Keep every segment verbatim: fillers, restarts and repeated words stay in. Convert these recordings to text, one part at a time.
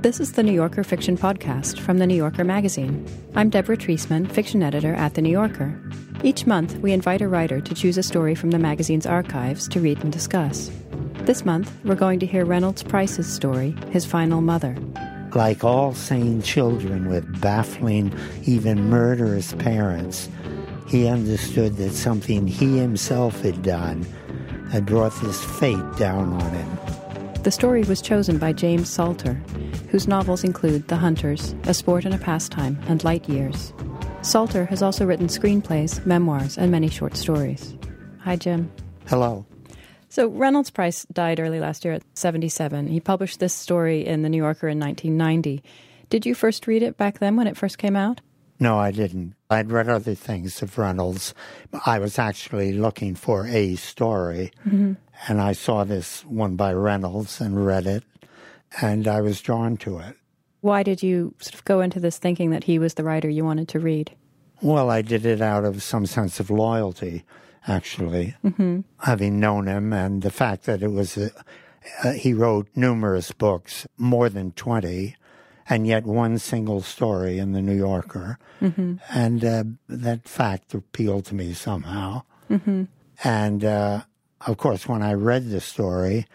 This is the New Yorker Fiction Podcast from The New Yorker magazine. I'm Deborah Treisman, fiction editor at The New Yorker. Each month, we invite a writer to choose a story from the magazine's archives to read and discuss. This month, we're going to hear Reynolds Price's story, His Final Mother. Like all sane children with baffling, even murderous parents, he understood that something he himself had done had brought this fate down on him. The story was chosen by James Salter, whose novels include The Hunters, A Sport and a Pastime, and Light Years. Salter has also written screenplays, memoirs, and many short stories. Hi, Jim. Hello. So Reynolds Price died early last year at seventy-seven. He published this story in The New Yorker in nineteen ninety. Did you first read it back then when it first came out? No, I didn't. I'd read other things of Reynolds. I was actually looking for a story, mm-hmm. and I saw this one by Reynolds and read it, and I was drawn to it. Why did you sort of go into this thinking that he was the writer you wanted to read? Well, I did it out of some sense of loyalty, actually, mm-hmm. having known him, and the fact that it was a, uh, he wrote numerous books, more than twenty, and yet one single story in The New Yorker. Mm-hmm. And uh, that fact appealed to me somehow. Mm-hmm. And, uh, of course, when I read the story,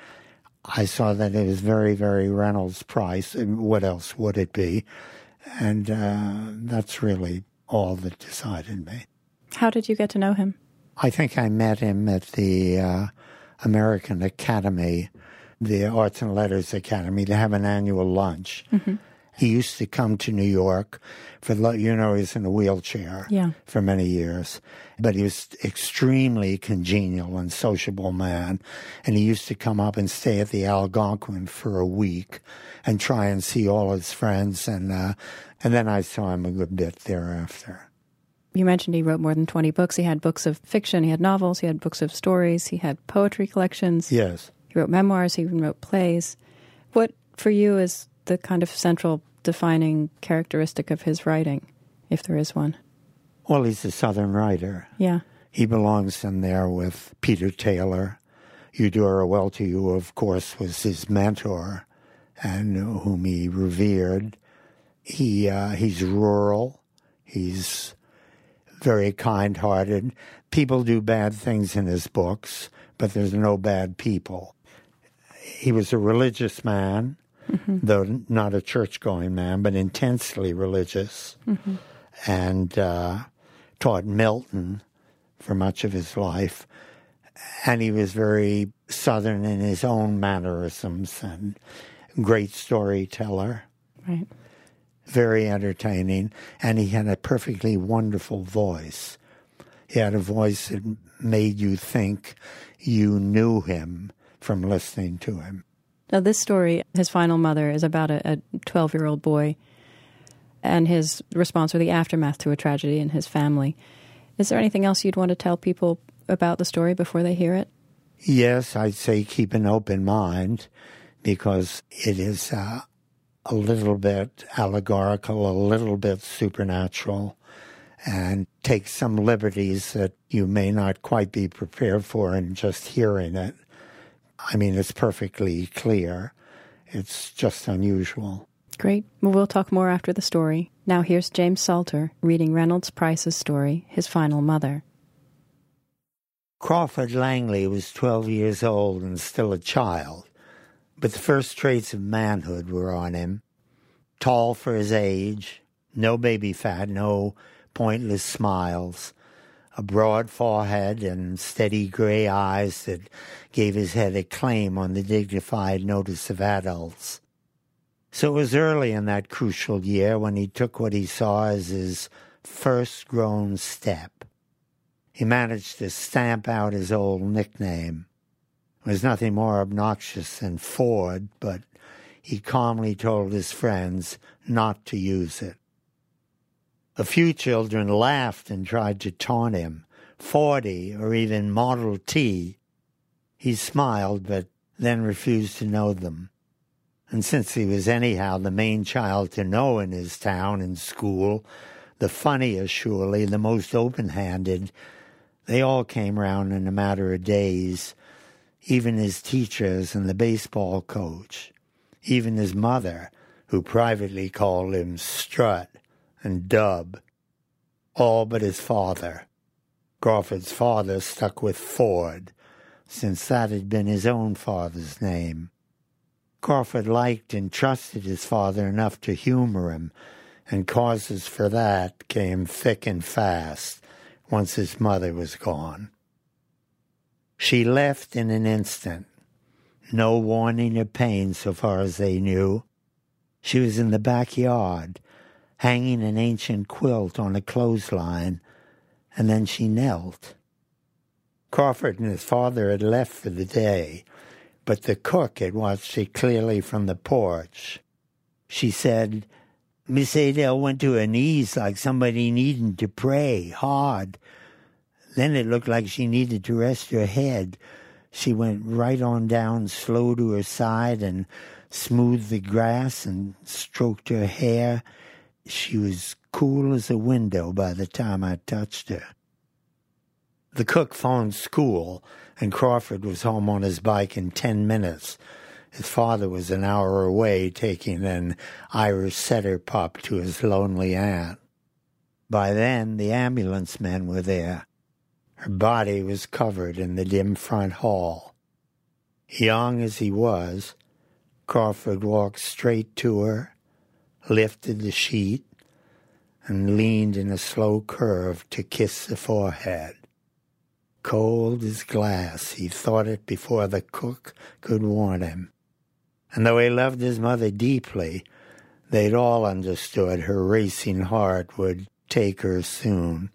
I saw that it was very, very Reynolds Price. And what else would it be? And uh, that's really all that decided me. How did you get to know him? I think I met him at the uh, American Academy, the Arts and Letters Academy, to have an annual lunch. Mm-hmm. He used to come to New York for, you know, he was in a wheelchair yeah. for many years. But he was extremely congenial and sociable man. And he used to come up and stay at the Algonquin for a week and try and see all his friends. And, uh, and then I saw him a good bit thereafter. You mentioned he wrote more than twenty books. He had books of fiction, he had novels, he had books of stories, he had poetry collections. Yes. He wrote memoirs, he even wrote plays. What, for you, is the kind of central defining characteristic of his writing, if there is one? Well, he's a Southern writer. Yeah. He belongs in there with Peter Taylor. Eudora Welty, who, of course, was his mentor and whom he revered. He uh, he's rural. He's very kind-hearted. People do bad things in his books, but there's no bad people. He was a religious man, mm-hmm. though not a church-going man, but intensely religious, mm-hmm. and uh, taught Milton for much of his life. And he was very Southern in his own mannerisms and great storyteller. Right. Very entertaining, and he had a perfectly wonderful voice. He had a voice that made you think you knew him from listening to him. Now, this story, His Final Mother, is about a twelve-year-old boy and his response or the aftermath to a tragedy in his family. Is there anything else you'd want to tell people about the story before they hear it? Yes, I'd say keep an open mind, because it is uh, a little bit allegorical, a little bit supernatural, and take some liberties that you may not quite be prepared for in just hearing it. I mean, it's perfectly clear. It's just unusual. Great. Well, we'll talk more after the story. Now here's James Salter reading Reynolds Price's story, His Final Mother. Crawford Langley was twelve years old and still a child, but the first traits of manhood were on him. Tall for his age, no baby fat, no pointless smiles, a broad forehead and steady gray eyes that gave his head a claim on the dignified notice of adults. So it was early in that crucial year when he took what he saw as his first grown step. He managed to stamp out his old nickname. It was nothing more obnoxious than Ford, but he calmly told his friends not to use it. A few children laughed and tried to taunt him, Forty or even Model T. He smiled, but then refused to know them. And since he was anyhow the main child to know in his town and school, the funniest surely, the most open-handed, they all came round in a matter of days, even his teachers and the baseball coach, even his mother, who privately called him Strut and Dub, all but his father. Crawford's father stuck with Ford, since that had been his own father's name. Crawford liked and trusted his father enough to humor him, and causes for that came thick and fast once his mother was gone. She left in an instant, no warning or pain so far as they knew. She was in the backyard, hanging an ancient quilt on a clothesline, and then she knelt. Crawford and his father had left for the day, but the cook had watched it clearly from the porch. She said, "Miss Adele went to her knees like somebody needing to pray hard. Then it looked like she needed to rest her head. She went right on down slow to her side and smoothed the grass and stroked her hair. She was cool as a window by the time I touched her." The cook phoned school, and Crawford was home on his bike in ten minutes. His father was an hour away taking an Irish setter pup to his lonely aunt. By then, the ambulance men were there. Her body was covered in the dim front hall. Young as he was, Crawford walked straight to her, lifted the sheet, and leaned in a slow curve to kiss the forehead. Cold as glass, he thought it before the cook could warn him. And though he loved his mother deeply, they'd all understood her racing heart would take her soon.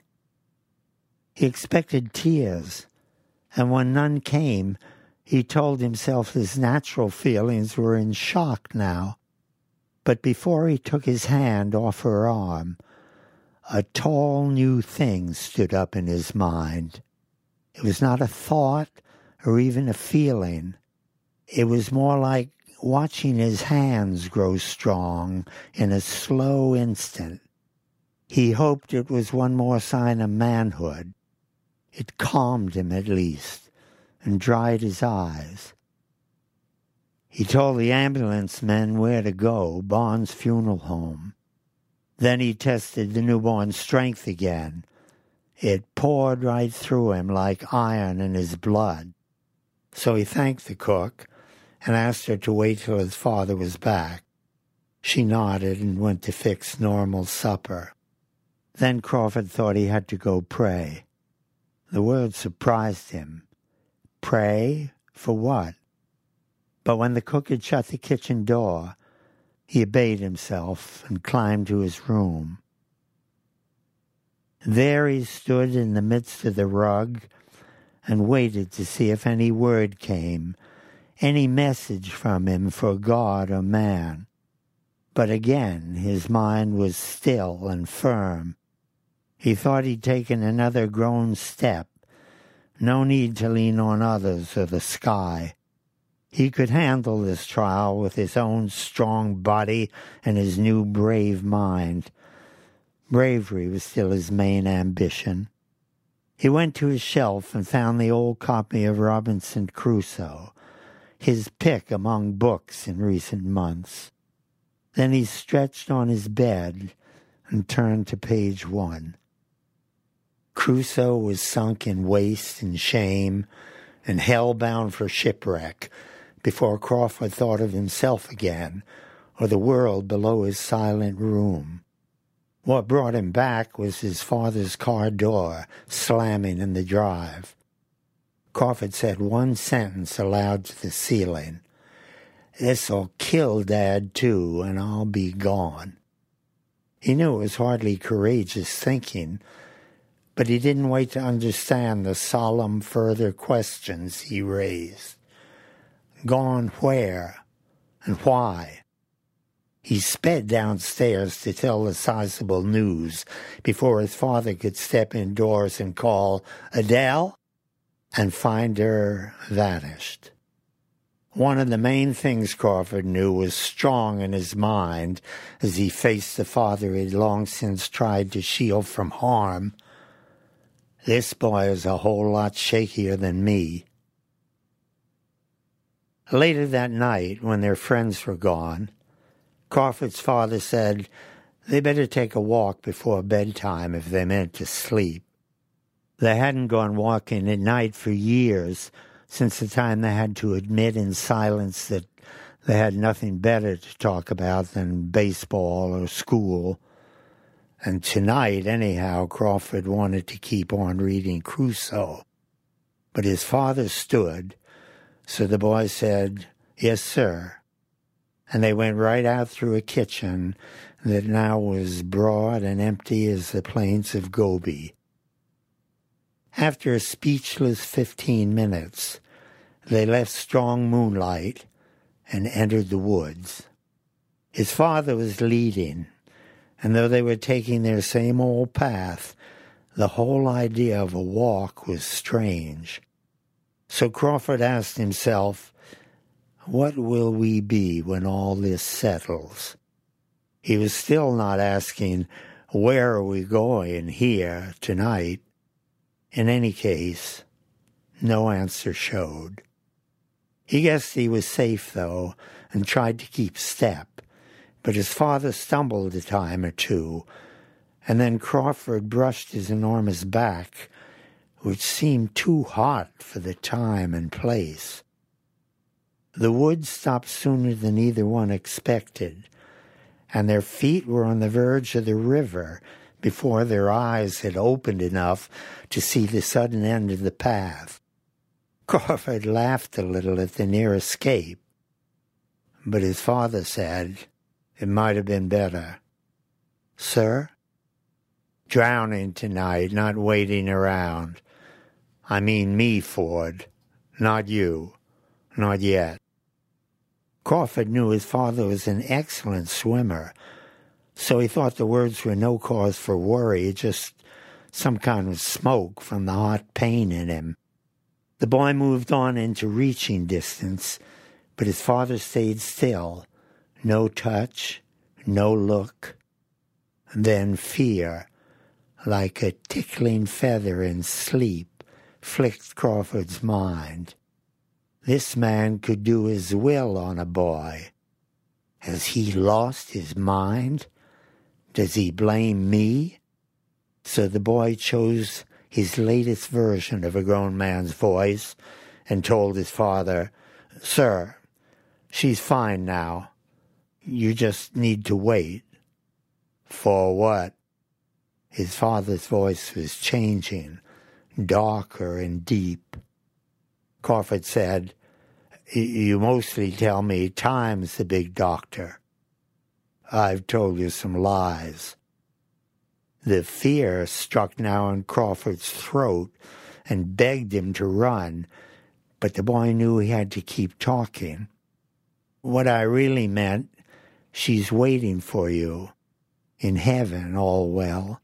He expected tears, and when none came, he told himself his natural feelings were in shock now. But before he took his hand off her arm, a tall new thing stood up in his mind. It was not a thought or even a feeling. It was more like watching his hands grow strong in a slow instant. He hoped it was one more sign of manhood. It calmed him at least and dried his eyes. He told the ambulance men where to go, Bond's funeral home. Then he tested the newborn's strength again. It poured right through him like iron in his blood. So he thanked the cook and asked her to wait till his father was back. She nodded and went to fix Normal's supper. Then Crawford thought he had to go pray. The word surprised him. Pray? For what? But when the cook had shut the kitchen door, he obeyed himself and climbed to his room. There he stood in the midst of the rug and waited to see if any word came, any message from him for God or man. But again his mind was still and firm. He thought he'd taken another grown step. No need to lean on others or the sky. He could handle this trial with his own strong body and his new brave mind. Bravery was still his main ambition. He went to his shelf and found the old copy of Robinson Crusoe, his pick among books in recent months. Then he stretched on his bed and turned to page one. Crusoe was sunk in waste and shame and hell-bound for shipwreck before Crawford thought of himself again or the world below his silent room. What brought him back was his father's car door slamming in the drive. Crawford said one sentence aloud to the ceiling. "This'll kill Dad, too, and I'll be gone." He knew it was hardly courageous thinking, but he didn't wait to understand the solemn further questions he raised. Gone where and why? He sped downstairs to tell the sizable news before his father could step indoors and call, "Adele?" and find her vanished. One of the main things Crawford knew was strong in his mind as he faced the father he had long since tried to shield from harm. This boy is a whole lot shakier than me. Later that night, when their friends were gone, Crawford's father said they better take a walk before bedtime if they meant to sleep. They hadn't gone walking at night for years, since the time they had to admit in silence that they had nothing better to talk about than baseball or school. And tonight, anyhow, Crawford wanted to keep on reading Crusoe. But his father stood, so the boy said, "Yes, sir." And they went right out through a kitchen that now was broad and empty as the plains of Gobi. After a speechless fifteen minutes, they left strong moonlight and entered the woods. His father was leading, and though they were taking their same old path, the whole idea of a walk was strange. So Crawford asked himself, what will we be when all this settles? He was still not asking, where are we going here tonight? In any case, no answer showed. He guessed he was safe, though, and tried to keep step, but his father stumbled a time or two, and then Crawford brushed his enormous back, which seemed too hot for the time and place. The woods stopped sooner than either one expected, and their feet were on the verge of the river before their eyes had opened enough to see the sudden end of the path. Crawford laughed a little at the near escape, but his father said it might have been better. "Sir?" "Drowning tonight, not waiting around. I mean me, Ford, not you, not yet." Crawford knew his father was an excellent swimmer, so he thought the words were no cause for worry, just some kind of smoke from the hot pain in him. The boy moved on into reaching distance, but his father stayed still. No touch, no look. Then fear, like a tickling feather in sleep, flicked Crawford's mind. This man could do his will on a boy. Has he lost his mind? Does he blame me? So the boy chose his latest version of a grown man's voice and told his father, "Sir, she's fine now. You just need to wait." "For what?" His father's voice was changing, darker and deep. Crawford said, "You mostly tell me time's the big doctor. I've told you some lies." The fear struck now in Crawford's throat and begged him to run, but the boy knew he had to keep talking. "What I really meant, she's waiting for you. In heaven, all well."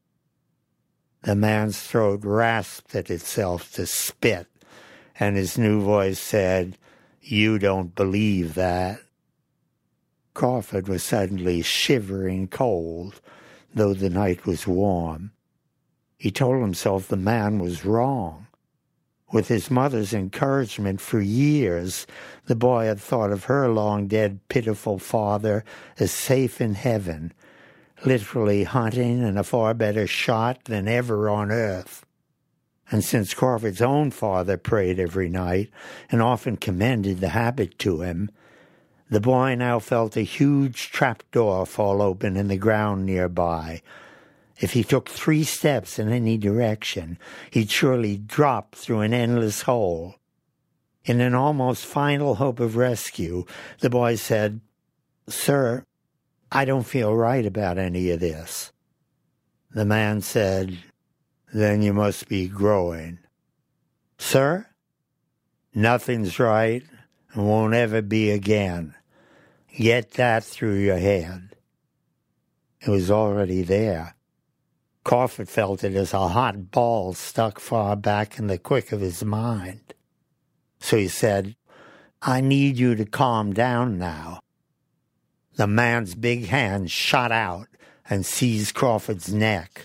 The man's throat rasped at itself to spit, and his new voice said, "You don't believe that." Crawford was suddenly shivering cold, though the night was warm. He told himself the man was wrong. With his mother's encouragement for years, the boy had thought of her long-dead, pitiful father as safe in heaven, literally hunting and a far better shot than ever on earth. And since Crawford's own father prayed every night and often commended the habit to him, the boy now felt a huge trapdoor fall open in the ground nearby. If he took three steps in any direction, he'd surely drop through an endless hole. In an almost final hope of rescue, the boy said, "Sir, I don't feel right about any of this." The man said, "Then you must be growing." "Sir?" "Nothing's right and won't ever be again. Get that through your head." It was already there. Crawford felt it as a hot ball stuck far back in the quick of his mind. So he said, "I need you to calm down now." The man's big hand shot out and seized Crawford's neck.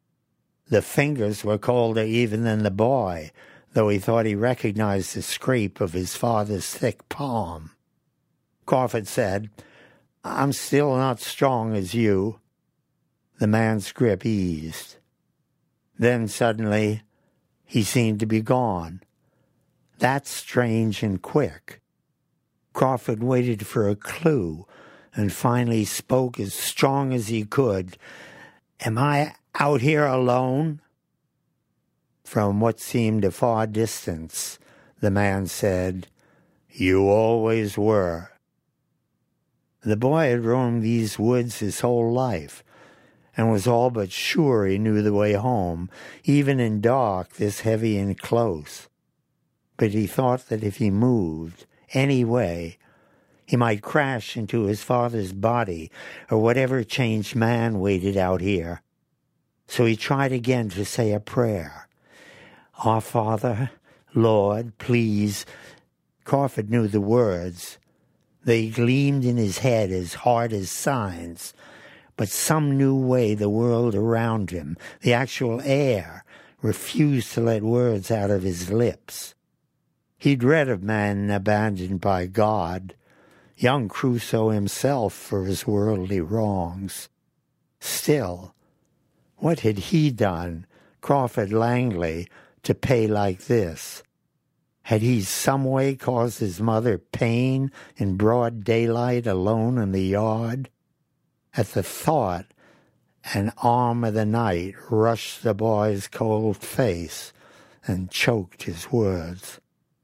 The fingers were colder even than the boy, though he thought he recognized the scrape of his father's thick palm. Crawford said, I'm still not strong as you." The man's grip eased. Then suddenly, he seemed to be gone. That's strange and quick. Crawford waited for a clue and finally spoke as strong as he could. "Am I out here alone?" From what seemed a far distance, the man said, "You always were." The boy had roamed these woods his whole life and was all but sure he knew the way home, even in dark this heavy and close. But he thought that if he moved any way, he might crash into his father's body or whatever changed man waited out here. So he tried again to say a prayer. "Our Father, Lord, please." Crawford knew the words. They gleamed in his head as hard as signs. But some new way the world around him, the actual air, refused to let words out of his lips. He'd read of men abandoned by God, young Crusoe himself for his worldly wrongs. Still, what had he done, Crawford Langley, to pay like this? Had he some way caused his mother pain in broad daylight alone in the yard? At the thought, an arm of the night rushed the boy's cold face and choked his words.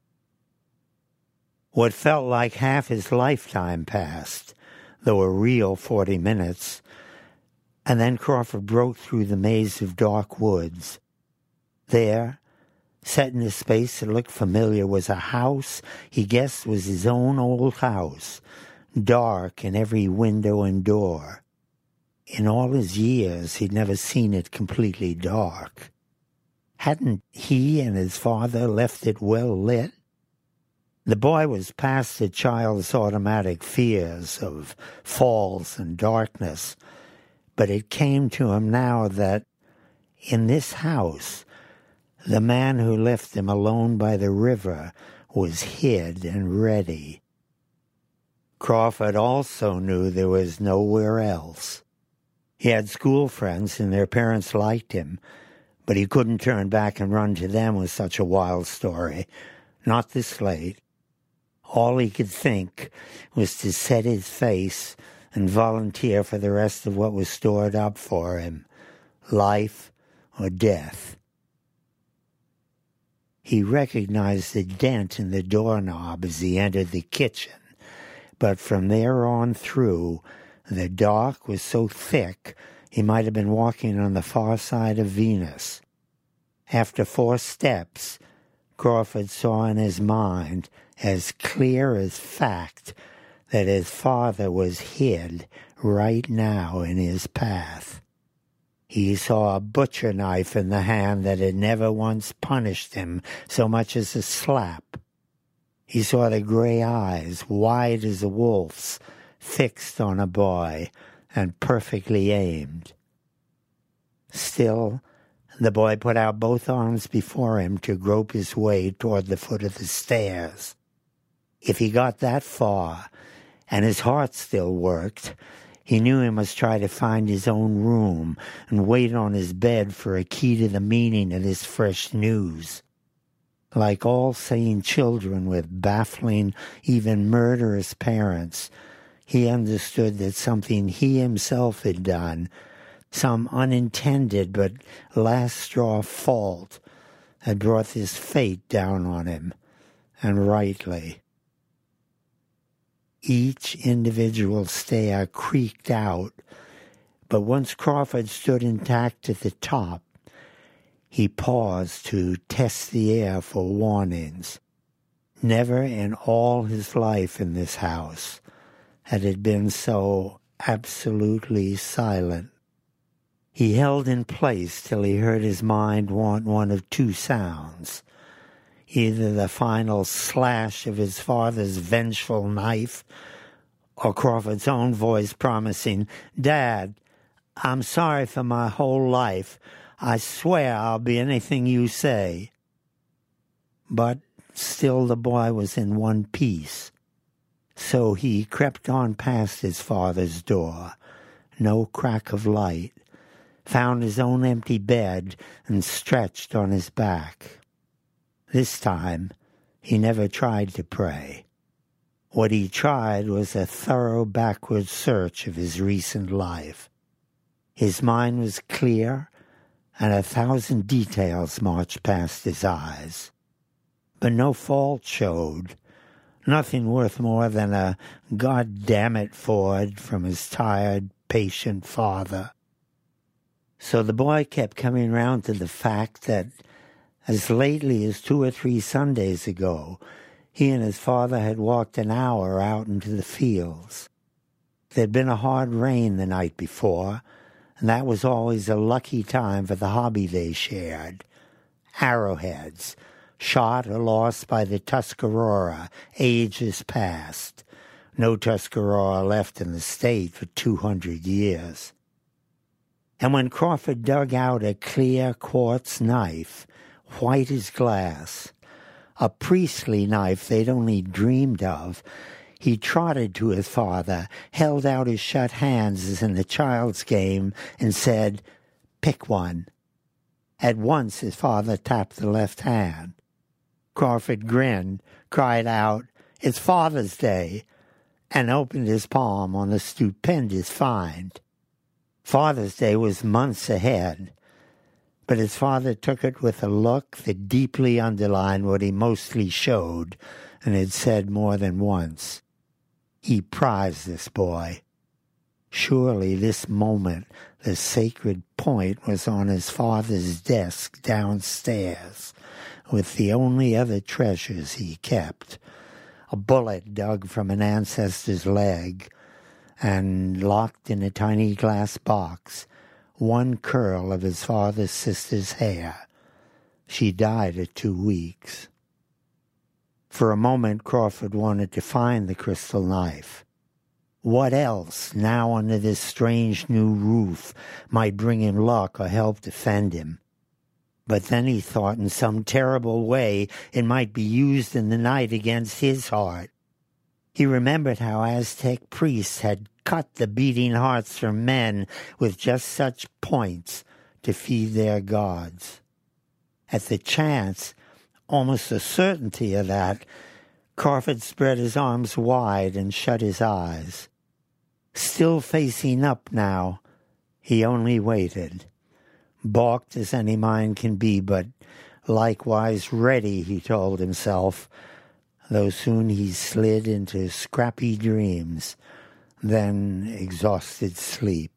What felt like half his lifetime passed, though a real forty minutes, and then Crawford broke through the maze of dark woods. There, set in a space that looked familiar, was a house he guessed was his own old house, dark in every window and door. In all his years, he'd never seen it completely dark. Hadn't he and his father left it well lit? The boy was past the child's automatic fears of falls and darkness, but it came to him now that in this house, the man who left him alone by the river was hid and ready. Crawford also knew there was nowhere else. He had school friends and their parents liked him, but he couldn't turn back and run to them with such a wild story, not this late. All he could think was to set his face and volunteer for the rest of what was stored up for him, life or death. He recognized the dent in the doorknob as he entered the kitchen, but from there on through, the dark was so thick he might have been walking on the far side of Venus. After four steps, Crawford saw in his mind, as clear as fact, that his father was hid right now in his path. He saw a butcher knife in the hand that had never once punished him so much as a slap. He saw the gray eyes, wide as a wolf's, fixed on a boy and perfectly aimed. Still, the boy put out both arms before him to grope his way toward the foot of the stairs. If he got that far, and his heart still worked, he knew he must try to find his own room and wait on his bed for a key to the meaning of this fresh news. Like all sane children with baffling, even murderous parents, he understood that something he himself had done, some unintended but last-straw fault, had brought this fate down on him, and rightly. Each individual stair creaked out, but once Crawford stood intact at the top, he paused to test the air for warnings. Never in all his life in this house had it been so absolutely silent. He held in place till he heard his mind want one of two sounds. Either the final slash of his father's vengeful knife, or Crawford's own voice promising, "Dad, I'm sorry for my whole life. I swear I'll be anything you say." But still the boy was in one piece. So he crept on past his father's door, no crack of light, found his own empty bed, and stretched on his back. This time, he never tried to pray. What he tried was a thorough backward search of his recent life. His mind was clear, and a thousand details marched past his eyes. But no fault showed, nothing worth more than a "God damn it, Ford" from his tired, patient father. So the boy kept coming round to the fact that as lately as two or three Sundays ago, he and his father had walked an hour out into the fields. There'd been a hard rain the night before, and that was always a lucky time for the hobby they shared. Arrowheads, shot or lost by the Tuscarora ages past. No Tuscarora left in the state for two hundred years. And when Crawford dug out a clear quartz knife, white as glass, a priestly knife they'd only dreamed of, he trotted to his father, held out his shut hands as in a child's game, and said, "Pick one." At once his father tapped the left hand. Crawford grinned, cried out, "It's Father's Day," and opened his palm on the stupendous find. Father's Day was months ahead, but his father took it with a look that deeply underlined what he mostly showed and had said more than once. He prized this boy. Surely this moment, the sacred point, was on his father's desk downstairs, with the only other treasures he kept, a bullet dug from an ancestor's leg, and locked in a tiny glass box, one curl of his father's sister's hair. She died at two weeks. For a moment, Crawford wanted to find the crystal knife. What else, now under this strange new roof, might bring him luck or help defend him? But then he thought in some terrible way it might be used in the night against his heart. He remembered how Aztec priests had cut the beating hearts from men with just such points to feed their gods. At the chance, almost a certainty of that, Crawford spread his arms wide and shut his eyes. Still facing up now, he only waited. Balked as any mind can be, but likewise ready, he told himself, though soon he slid into scrappy dreams, then exhausted sleep.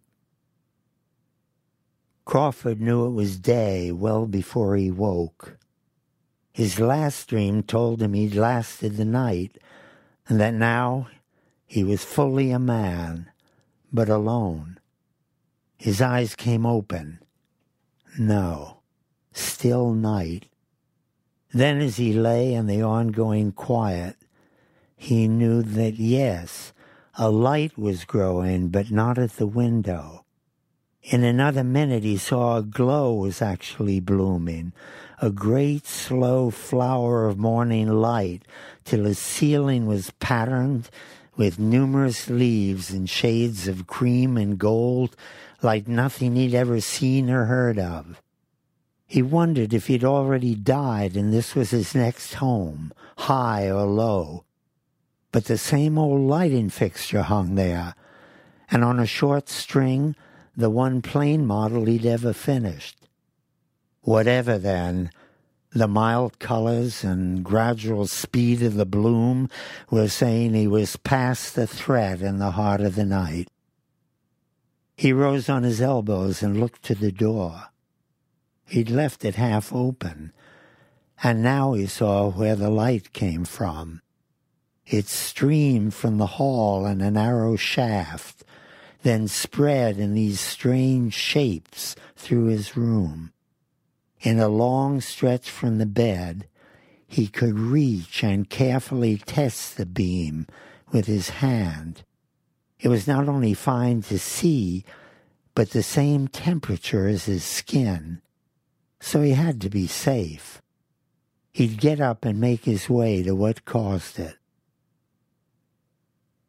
Crawford knew it was day well before he woke. His last dream told him he'd lasted the night, and that now he was fully a man, but alone. His eyes came open. No, still night. Then as he lay in the ongoing quiet, he knew that yes, a light was growing, but not at the window. In another minute he saw a glow was actually blooming, a great slow flower of morning light, till his ceiling was patterned with numerous leaves in shades of cream and gold, like nothing he'd ever seen or heard of. He wondered if he'd already died and this was his next home, high or low. But the same old lighting fixture hung there, and on a short string, the one plain model he'd ever finished. Whatever, then, the mild colors and gradual speed of the bloom were saying he was past the threat in the heart of the night. He rose on his elbows and looked to the door. He'd left it half open, and now he saw where the light came from. It streamed from the hall in a narrow shaft, then spread in these strange shapes through his room. In a long stretch from the bed, he could reach and carefully test the beam with his hand. It was not only fine to see, but the same temperature as his skin, so he had to be safe. He'd get up and make his way to what caused it.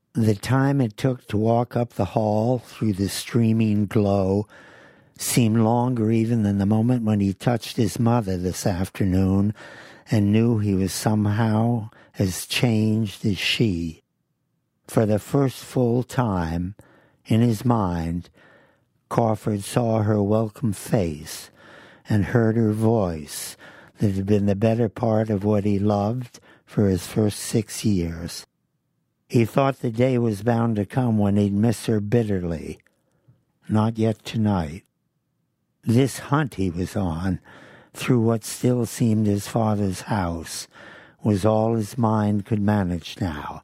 The time it took to walk up the hall through the streaming glow seemed longer even than the moment when he touched his mother this afternoon and knew he was somehow as changed as she. For the first full time, in his mind, Crawford saw her welcome face and heard her voice that had been the better part of what he loved for his first six years. He thought the day was bound to come when he'd miss her bitterly. Not yet tonight. This hunt he was on, through what still seemed his father's house, was all his mind could manage now.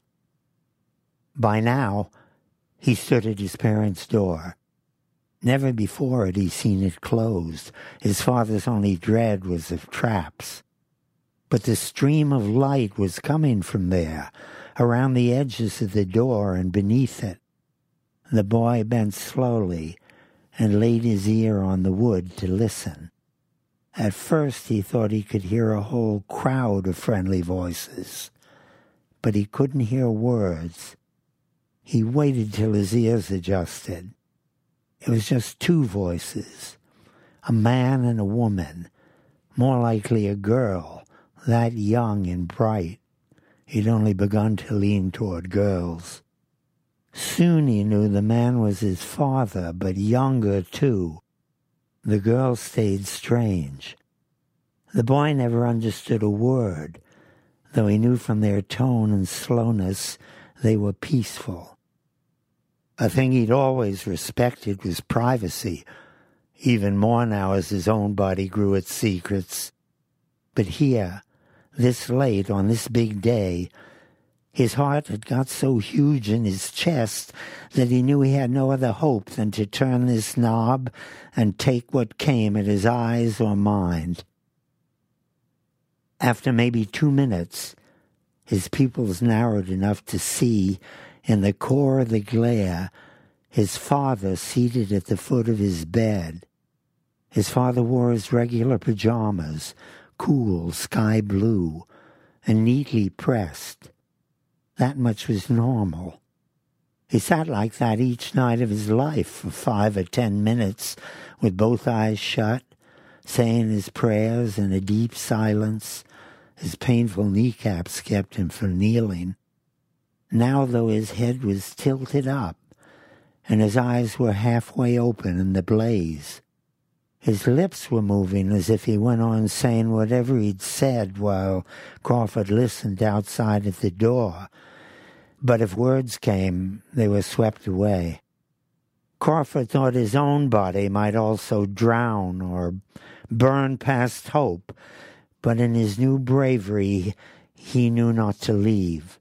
By now, he stood at his parents' door. Never before had he seen it closed. His father's only dread was of traps. But the stream of light was coming from there, around the edges of the door and beneath it. The boy bent slowly and laid his ear on the wood to listen. At first he thought he could hear a whole crowd of friendly voices, but he couldn't hear words. He waited till his ears adjusted. It was just two voices, a man and a woman, more likely a girl, that young and bright. He'd only begun to lean toward girls. Soon he knew the man was his father, but younger too. The girl stayed strange. The boy never understood a word, though he knew from their tone and slowness they were peaceful. A thing he'd always respected was privacy, even more now as his own body grew its secrets. But here, this late on this big day, his heart had got so huge in his chest that he knew he had no other hope than to turn this knob and take what came at his eyes or mind. After maybe two minutes, his pupils narrowed enough to see, in the core of the glare, his father seated at the foot of his bed. His father wore his regular pajamas, cool sky blue, and neatly pressed. That much was normal. He sat like that each night of his life for five or ten minutes, with both eyes shut, saying his prayers in a deep silence. His painful kneecaps kept him from kneeling. Now, though, his head was tilted up, and his eyes were halfway open in the blaze. His lips were moving as if he went on saying whatever he'd said while Crawford listened outside at the door. But if words came, they were swept away. Crawford thought his own body might also drown or burn past hope, but in his new bravery, he knew not to leave.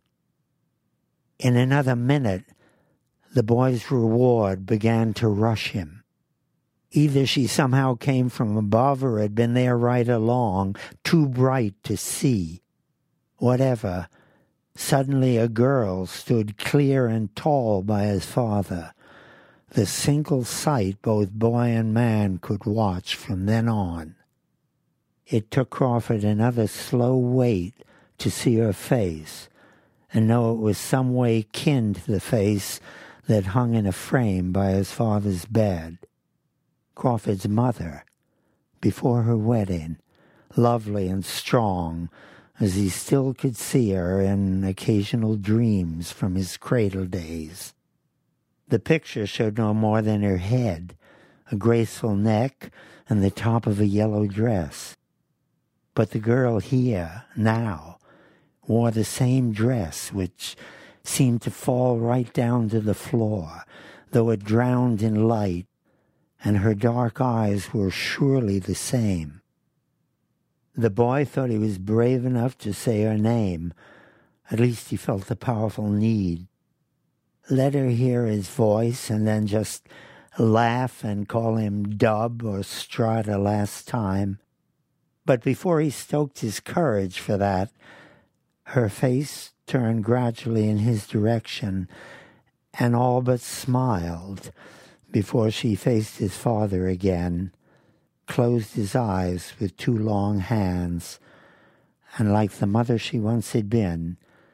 In another minute, the boy's reward began to rush him. Either she somehow came from above or had been there right along, too bright to see. Whatever, suddenly a girl stood clear and tall by his father, the single sight both boy and man could watch from then on. It took Crawford another slow wait to see her face, and know it was some way kin to the face that hung in a frame by his father's bed. Crawford's mother, before her wedding, lovely and strong, as he still could see her in occasional dreams from his cradle days. The picture showed no more than her head, a graceful neck, and the top of a yellow dress. But the girl here, now, wore the same dress, which seemed to fall right down to the floor, though it drowned in light, and her dark eyes were surely the same. The boy thought he was brave enough to say her name. At least he felt the powerful need. Let her hear his voice and then just laugh and call him Dub or Strut a last time. But before he stoked his courage for that, her face turned gradually in his direction and all but smiled before she faced his father again, closed his eyes with two long hands, and like the mother she once had been,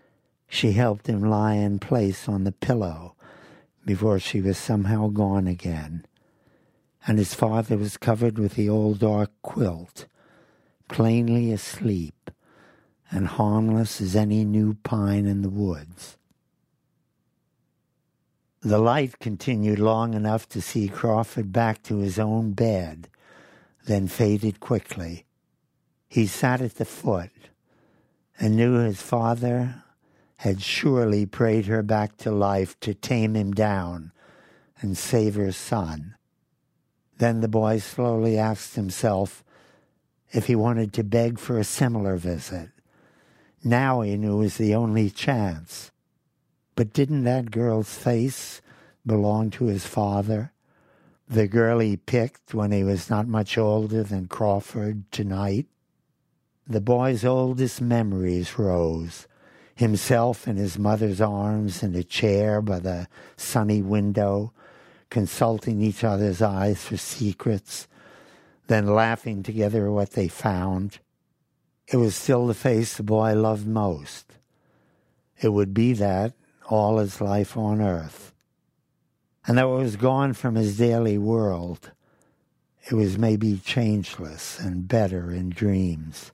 She helped him lie in place on the pillow before she was somehow gone again. And his father was covered with the old dark quilt, plainly asleep and harmless as any new pine in the woods. The light continued long enough to see Crawford back to his own bed, then faded quickly. He sat at the foot and knew his father had surely prayed her back to life to tame him down and save her son. Then the boy slowly asked himself if he wanted to beg for a similar visit. Now he knew was the only chance. But didn't that girl's face belong to his father? The girl he picked when he was not much older than Crawford tonight? The boy's oldest memories rose. Himself in his mother's arms in a chair by the sunny window, consulting each other's eyes for secrets, then laughing together at what they found. It was still the face the boy loved most. It would be that all his life on earth. And though it was gone from his daily world, it was maybe changeless and better in dreams.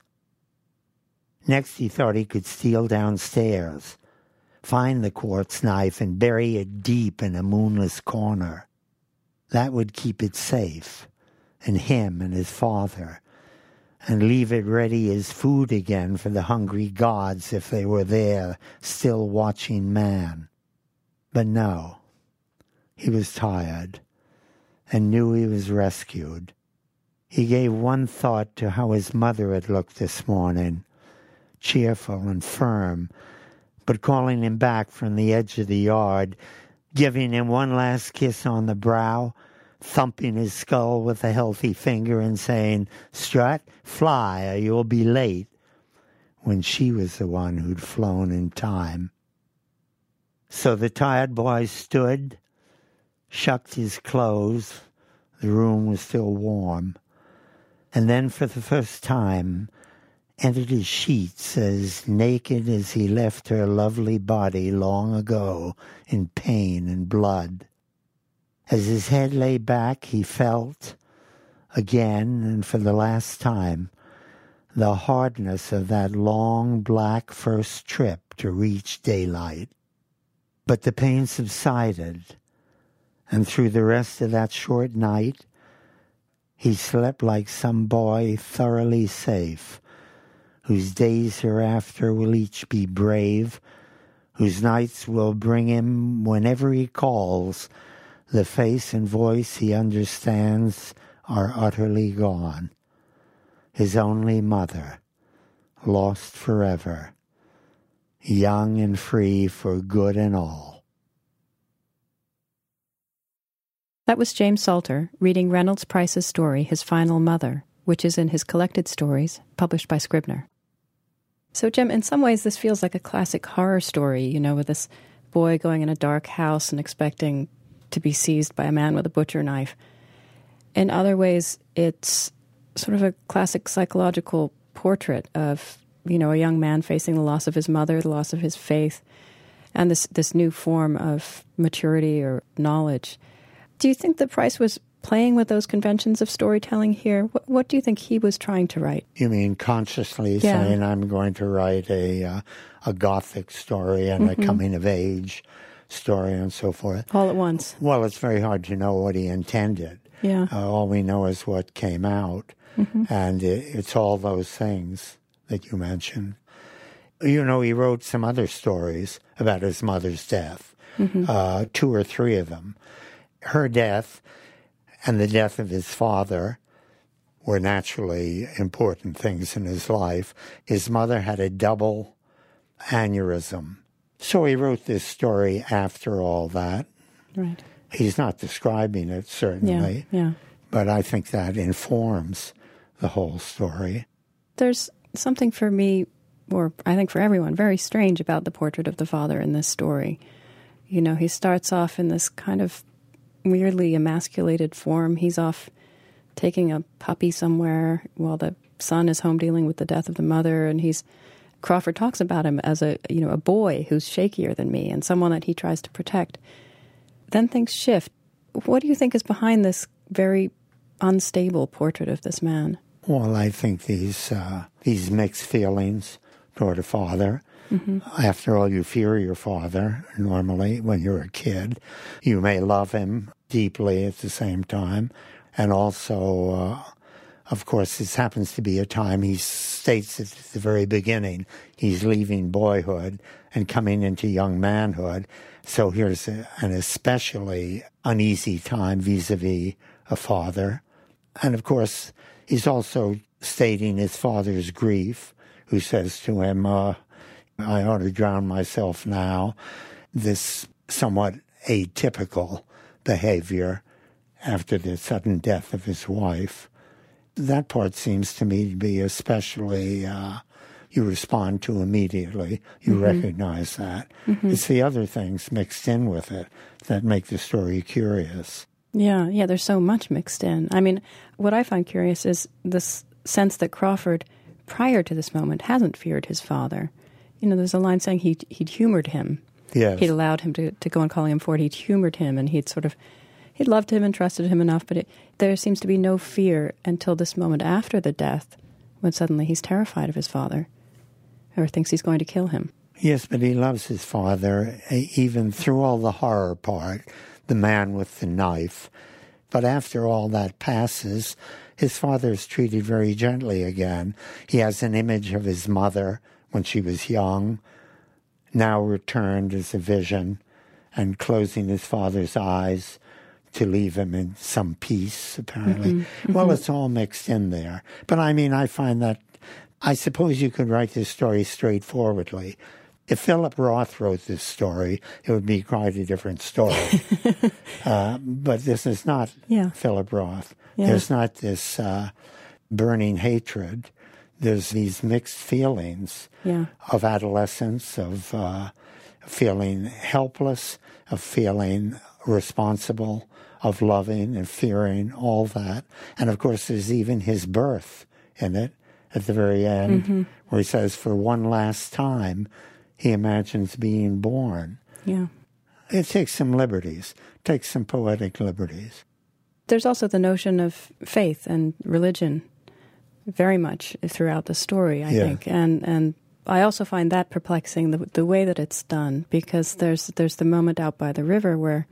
Next he thought he could steal downstairs, find the quartz knife and bury it deep in a moonless corner. That would keep it safe, and him and his father, and leave it ready as food again for the hungry gods if they were there, still watching man. But no, he was tired, and knew he was rescued. He gave one thought to how his mother had looked this morning, cheerful and firm, but calling him back from the edge of the yard, giving him one last kiss on the brow, thumping his skull with a healthy finger and saying, "Strut, fly, or you'll be late," when she was the one who'd flown in time. So the tired boy stood, shucked his clothes, the room was still warm, and then for the first time entered his sheets as naked as he left her lovely body long ago in pain and blood. As his head lay back, he felt, again and for the last time, the hardness of that long black first trip to reach daylight. But the pain subsided, and through the rest of that short night, he slept like some boy thoroughly safe, whose days hereafter will each be brave, whose nights will bring him, whenever he calls, the face and voice he understands are utterly gone. His only mother, lost forever, young and free for good and all. That was James Salter reading Reynolds Price's story, His Final Mother, which is in his collected stories, published by Scribner. So, Jim, in some ways this feels like a classic horror story, you know, with this boy going in a dark house and expecting to be seized by a man with a butcher knife. In other ways, it's sort of a classic psychological portrait of, you know, a young man facing the loss of his mother, the loss of his faith, and this, this new form of maturity or knowledge. Do you think that Price was playing with those conventions of storytelling here? What, what do you think he was trying to write? You mean consciously yeah. saying, I'm going to write a uh, a Gothic story and mm-hmm. a coming-of-age story and so forth? All at once. Well, it's very hard to know what he intended. Yeah. Uh, all we know is what came out, mm-hmm. and it, it's all those things that you mentioned. You know, he wrote some other stories about his mother's death, mm-hmm. uh, two or three of them. Her death and the death of his father were naturally important things in his life. His mother had a double aneurysm. So he wrote this story after all that. Right. He's not describing it, certainly. Yeah, yeah. But I think that informs the whole story. There's something for me, or I think for everyone, very strange about the portrait of the father in this story. You know, he starts off in this kind of weirdly emasculated form. He's off taking a puppy somewhere while the son is home dealing with the death of the mother, and he's Crawford talks about him as a, you know, a boy who's shakier than me and someone that he tries to protect. Then things shift. What do you think is behind this very unstable portrait of this man? Well, I think these uh, these mixed feelings toward a father. Mm-hmm. After all, you fear your father normally when you're a kid. You may love him deeply at the same time. And also, uh, of course, this happens to be a time, he states at the very beginning, he's leaving boyhood and coming into young manhood. So here's a, an especially uneasy time vis-a-vis a father. And of course, he's also stating his father's grief, who says to him, uh, I ought to drown myself now. This somewhat atypical behavior after the sudden death of his wife. That part seems to me to be especially, uh, you respond to immediately. You mm-hmm. recognize that. Mm-hmm. It's the other things mixed in with it that make the story curious. Yeah, yeah, there's so much mixed in. I mean, what I find curious is this sense that Crawford, prior to this moment, hasn't feared his father. You know, there's a line saying he, he'd humored him. Yes. He'd allowed him to, to go and call him forward. He'd humored him, and he'd sort of, he'd loved him and trusted him enough, but it, there seems to be no fear until this moment after the death, when suddenly he's terrified of his father, or thinks he's going to kill him. Yes, but he loves his father, even through all the horror part, the man with the knife. But after all that passes, his father is treated very gently again. He has an image of his mother when she was young, now returned as a vision, and closing his father's eyes to leave him in some peace, apparently. Mm-hmm, mm-hmm. Well, it's all mixed in there. But I mean, I find that, I suppose you could write this story straightforwardly. If Philip Roth wrote this story, it would be quite a different story. uh, but this is not yeah. Philip Roth. Yeah. There's not this uh, burning hatred. There's these mixed feelings yeah. of adolescence, of uh, feeling helpless, of feeling responsible, of loving and fearing, all that. And, of course, there's even his birth in it at the very end, mm-hmm. where he says, for one last time, he imagines being born. Yeah. It takes some liberties, takes some poetic liberties. There's also the notion of faith and religion very much throughout the story, I yeah. think. And and I also find that perplexing, the the way that it's done, because there's there's the moment out by the river where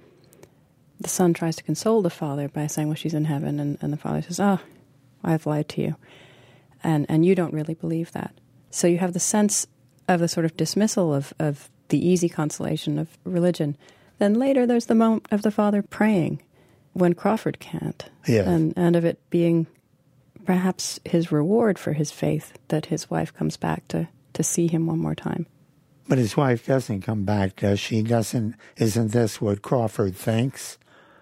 the son tries to console the father by saying, well, she's in heaven, and, and the father says, oh, I've lied to you. And and you don't really believe that. So you have the sense of the sort of dismissal of, of the easy consolation of religion. Then later there's the moment of the father praying when Crawford can't. Yeah. And, and of it being perhaps his reward for his faith that his wife comes back to, to see him one more time. But his wife doesn't come back, does she? Doesn't, isn't this what Crawford thinks?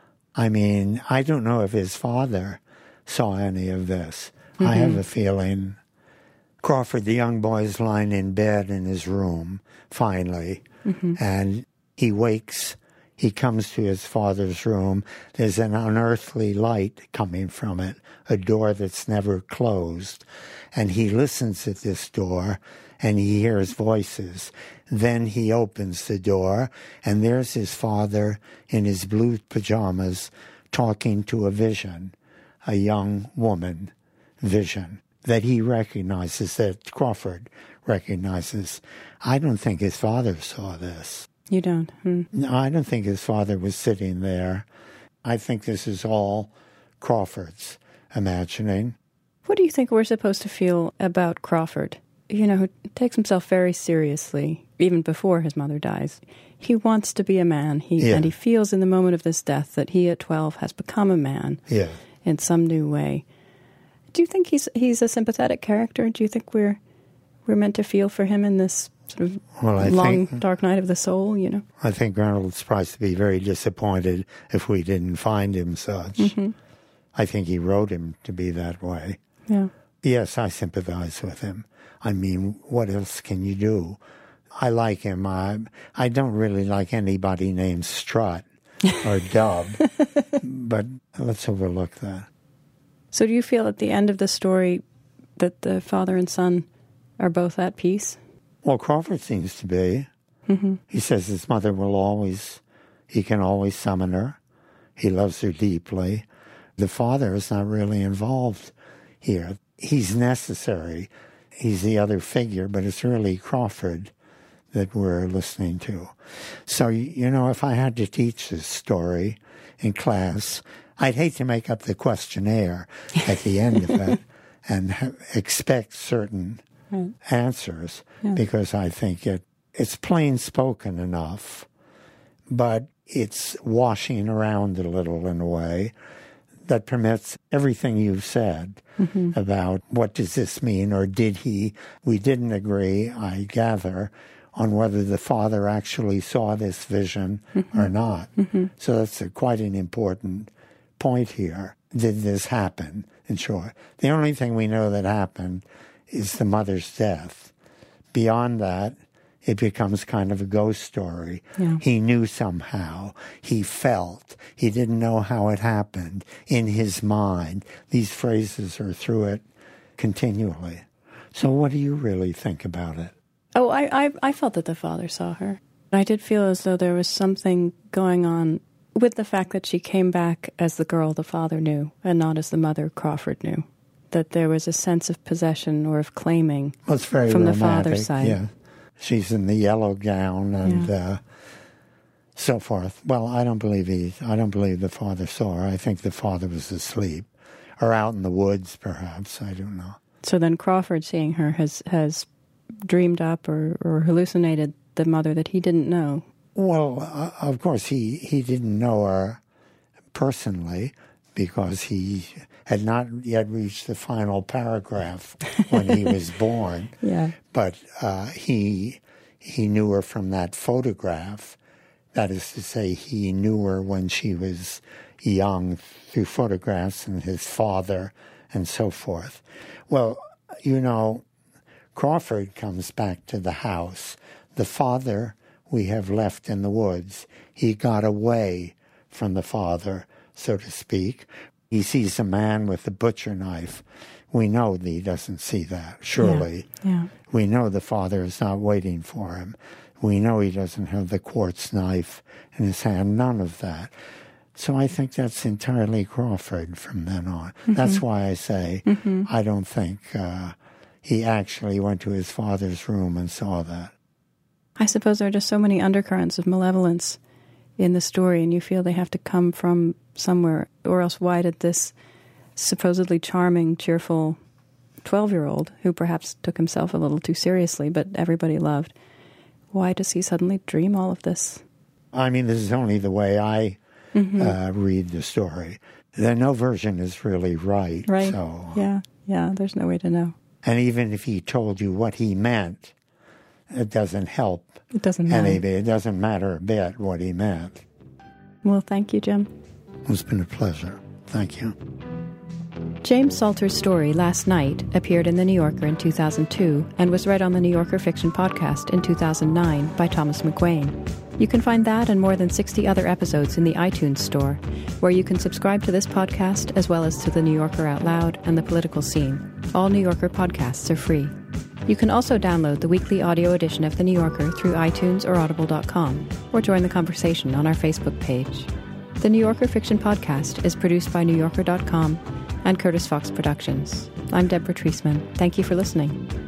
I mean, I don't know if his father saw any of this. Mm-hmm. I have a feeling Crawford, the young boy, is lying in bed in his room, finally, mm-hmm. and he wakes. He comes to his father's room. There's an unearthly light coming from it, a door that's never closed. And he listens at this door, and he hears voices. Then he opens the door, and there's his father in his blue pajamas talking to a vision, a young woman vision that he recognizes, that Crawford recognizes. I don't think his father saw this. You don't? Hmm. No, I don't think his father was sitting there. I think this is all Crawford's imagining. What do you think we're supposed to feel about Crawford, you know, who takes himself very seriously, even before his mother dies? He wants to be a man, he, yeah. and he feels in the moment of this death that he at twelve has become a man yeah. in some new way. Do you think he's he's a sympathetic character? Do you think we're we're meant to feel for him in this sort of well, I long, think, dark night of the soul, you know? I think Reynolds Price would be very disappointed if we didn't find him such. Mm-hmm. I think he wrote him to be that way. Yeah. Yes, I sympathize with him. I mean, what else can you do? I like him. I, I don't really like anybody named Strut or Dub, but let's overlook that. So do you feel at the end of the story that the father and son are both at peace? Well, Crawford seems to be. Mm-hmm. He says his mother will always, he can always summon her. He loves her deeply. The father is not really involved here. He's necessary. He's the other figure, but it's really Crawford that we're listening to. So, you know, if I had to teach this story in class, I'd hate to make up the questionnaire at the end of it and ha- expect certain right. answers, yeah. because I think it it's plain spoken enough, but it's washing around a little in a way that permits everything you've said mm-hmm. about what does this mean, or did he, we didn't agree, I gather, on whether the father actually saw this vision mm-hmm. or not. Mm-hmm. So that's a, quite an important point here. Did this happen, in short? The only thing we know that happened is the mother's death. Beyond that, it becomes kind of a ghost story. Yeah. He knew somehow. He felt. He didn't know how it happened. In his mind. These phrases are through it continually. So what do you really think about it? Oh, I, I, I felt that the father saw her. I did feel as though there was something going on with the fact that she came back as the girl the father knew and not as the mother Crawford knew. That there was a sense of possession or of claiming well, it's very from romantic, the father's side. Yeah. She's in the yellow gown and yeah. uh, so forth. Well, I don't believe he. I don't believe the father saw her. I think the father was asleep, or out in the woods, perhaps. I don't know. So then, Crawford, seeing her, has has dreamed up or, or hallucinated the mother that he didn't know. Well, uh, of course, he he didn't know her personally because he had not yet reached the final paragraph when he was born. Yeah. But uh, he he knew her from that photograph. That is to say, he knew her when she was young through photographs and his father and so forth. Well, you know, Crawford comes back to the house. The father we have left in the woods. He got away from the father, so to speak. He sees a man with a butcher knife. We know that he doesn't see that, surely. Yeah, yeah. We know the father is not waiting for him. We know he doesn't have the quartz knife in his hand, none of that. So I think that's entirely Crawford from then on. Mm-hmm. That's why I say mm-hmm. I don't think uh, he actually went to his father's room and saw that. I suppose there are just so many undercurrents of malevolence in the story, and you feel they have to come from somewhere, or else why did this supposedly charming, cheerful twelve-year-old, who perhaps took himself a little too seriously, but everybody loved, why does he suddenly dream all of this? I mean, this is only the way I mm-hmm. uh, read the story. Then no version is really right. Right, so, yeah, yeah, there's no way to know. And even if he told you what he meant, it doesn't help. It doesn't matter. Any, it doesn't matter a bit what he meant. Well, thank you, Jim. It's been a pleasure. Thank you. James Salter's story, Last Night, appeared in The New Yorker in two thousand two and was read on the New Yorker Fiction Podcast in two thousand nine by Thomas McGuane. You can find that and more than sixty other episodes in the iTunes Store, where you can subscribe to this podcast as well as to The New Yorker Out Loud and The Political Scene. All New Yorker podcasts are free. You can also download the weekly audio edition of The New Yorker through iTunes or audible dot com, or join the conversation on our Facebook page. The New Yorker Fiction Podcast is produced by new yorker dot com and Curtis Fox Productions. I'm Deborah Treisman. Thank you for listening.